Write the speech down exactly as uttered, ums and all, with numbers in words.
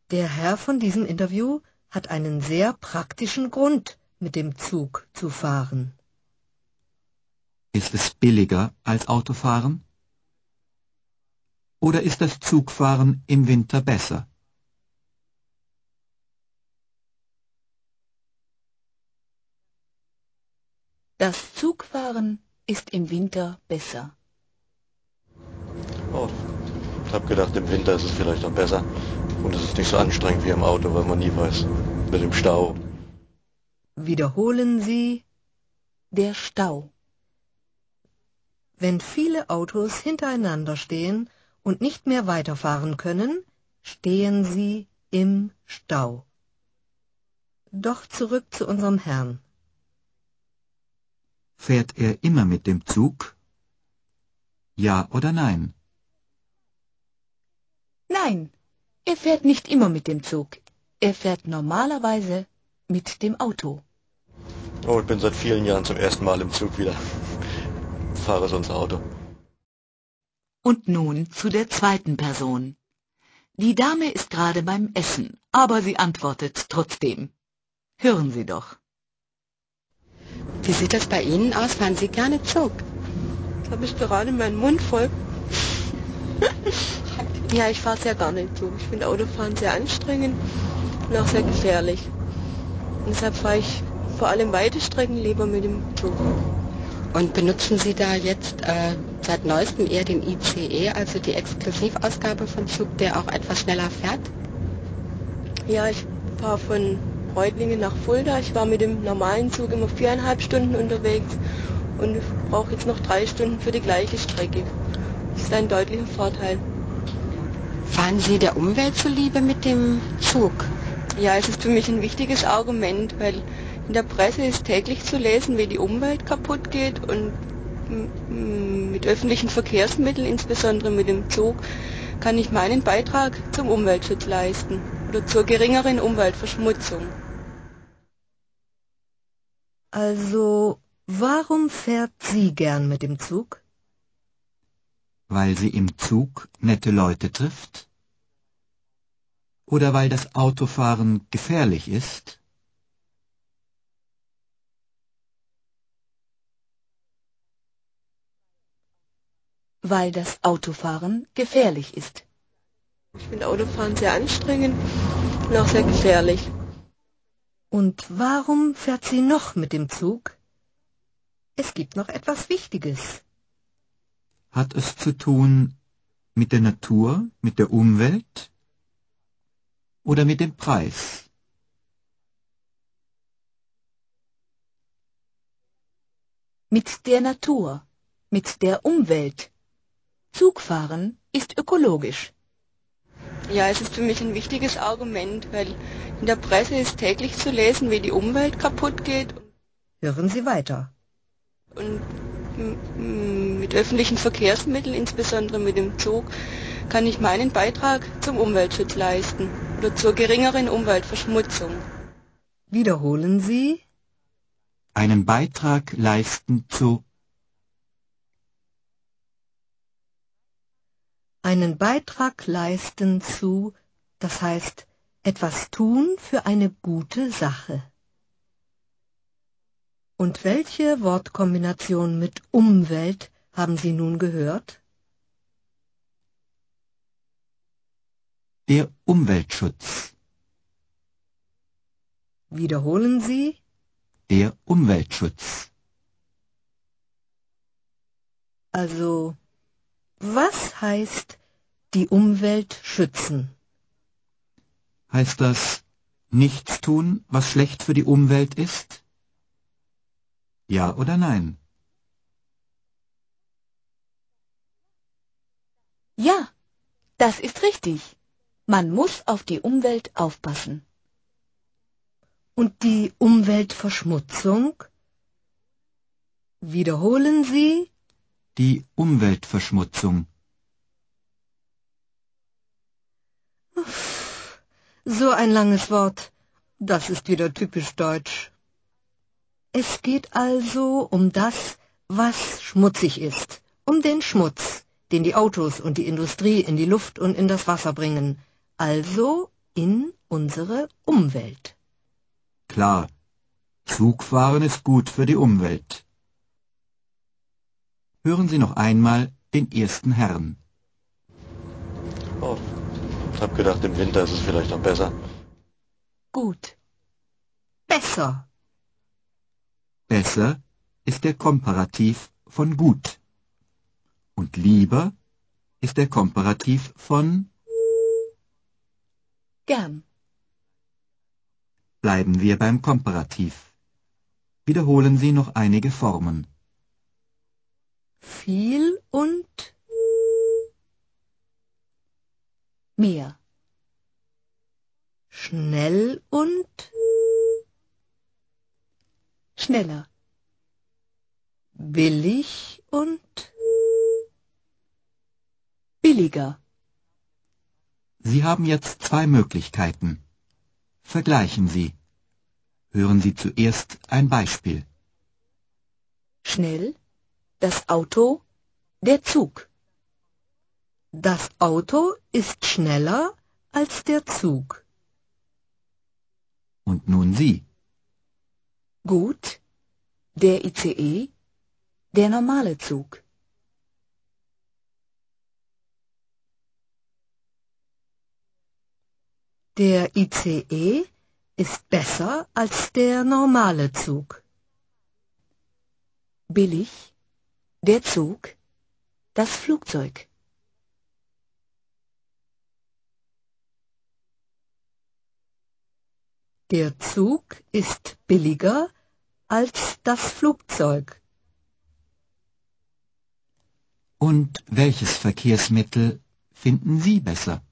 Der Herr von diesem Interview hat einen sehr praktischen Grund, mit dem Zug zu fahren. Ist es billiger als Autofahren? Oder ist das Zugfahren im Winter besser? Das Zugfahren ist im Winter besser. Oh, ich habe gedacht, im Winter ist es vielleicht noch besser. Und es ist nicht so anstrengend wie im Auto, weil man nie weiß, mit dem Stau. Wiederholen Sie: Der Stau. Wenn viele Autos hintereinander stehen und nicht mehr weiterfahren können, stehen sie im Stau. Doch zurück zu unserem Herrn. Fährt er immer mit dem Zug? Ja oder nein? Nein, er fährt nicht immer mit dem Zug. Er fährt normalerweise mit dem Auto. Oh, ich bin seit vielen Jahren zum ersten Mal im Zug wieder. Fahre sonst Auto. Und nun zu der zweiten Person. Die Dame ist gerade beim Essen, aber sie antwortet trotzdem. Hören Sie doch. Wie sieht das bei Ihnen aus? Fahren Sie gerne Zug? Jetzt habe ich gerade meinen Mund voll. Ja, ich fahre sehr gerne Zug. Ich finde Autofahren sehr anstrengend und auch sehr gefährlich. Und deshalb fahre ich vor allem weite Strecken lieber mit dem Zug. Und benutzen Sie da jetzt äh, seit neuestem eher den I C E, also die Exklusivausgabe von Zug, der auch etwas schneller fährt? Ja, ich fahre von Reutlingen nach Fulda. Ich war mit dem normalen Zug immer viereinhalb Stunden unterwegs und ich brauche jetzt noch drei Stunden für die gleiche Strecke. Das ist ein deutlicher Vorteil. Fahren Sie der Umwelt zuliebe mit dem Zug? Ja, es ist für mich ein wichtiges Argument, weil in der Presse ist täglich zu lesen, wie die Umwelt kaputt geht und mit öffentlichen Verkehrsmitteln, insbesondere mit dem Zug, kann ich meinen Beitrag zum Umweltschutz leisten oder zur geringeren Umweltverschmutzung. Also, warum fährt sie gern mit dem Zug? Weil sie im Zug nette Leute trifft? Oder weil das Autofahren gefährlich ist? Weil das Autofahren gefährlich ist. Ich finde Autofahren sehr anstrengend und auch sehr gefährlich. Und warum fährt sie noch mit dem Zug? Es gibt noch etwas Wichtiges. Hat es zu tun mit der Natur, mit der Umwelt oder mit dem Preis? Mit der Natur, mit der Umwelt. Zugfahren ist ökologisch. Ja, es ist für mich ein wichtiges Argument, weil in der Presse ist täglich zu lesen, wie die Umwelt kaputt geht. Hören Sie weiter. Und mit öffentlichen Verkehrsmitteln, insbesondere mit dem Zug, kann ich meinen Beitrag zum Umweltschutz leisten oder zur geringeren Umweltverschmutzung. Wiederholen Sie: Einen Beitrag leisten zu einen Beitrag leisten zu, das heißt, etwas tun für eine gute Sache. Und welche Wortkombination mit Umwelt haben Sie nun gehört? der Umweltschutz. Wiederholen Sie: Der Umweltschutz. Also, was heißt die Umwelt schützen? Heißt das nichts tun, was schlecht für die Umwelt ist? Ja oder nein? Ja, das ist richtig. Man muss auf die Umwelt aufpassen. Und die Umweltverschmutzung? Wiederholen Sie: Die Umweltverschmutzung. So ein langes Wort. Das ist wieder typisch deutsch. Es geht also um das, was schmutzig ist, um den Schmutz, den die Autos und die Industrie in die Luft und in das Wasser bringen, also in unsere Umwelt. Klar, Zugfahren ist gut für die Umwelt. Hören Sie noch einmal den ersten Herrn. Oh, ich hab gedacht, im Winter ist es vielleicht noch besser. Gut. Besser. Besser ist der Komparativ von gut. Und lieber ist der Komparativ von Gern. bleiben wir beim Komparativ. Wiederholen Sie noch einige Formen. Viel und Mehr. schnell und Schneller. billig und Billiger. Sie haben jetzt zwei Möglichkeiten. Vergleichen Sie. Hören Sie zuerst ein Beispiel. Schnell. Das Auto. Der Zug. das Auto ist schneller als der Zug. Und nun Sie. Gut. Der I C E. Der normale Zug. Der I C E ist besser als der normale Zug. Billig. Der Zug. Das Flugzeug. Der Zug ist billiger als das Flugzeug. Und welches Verkehrsmittel finden Sie besser?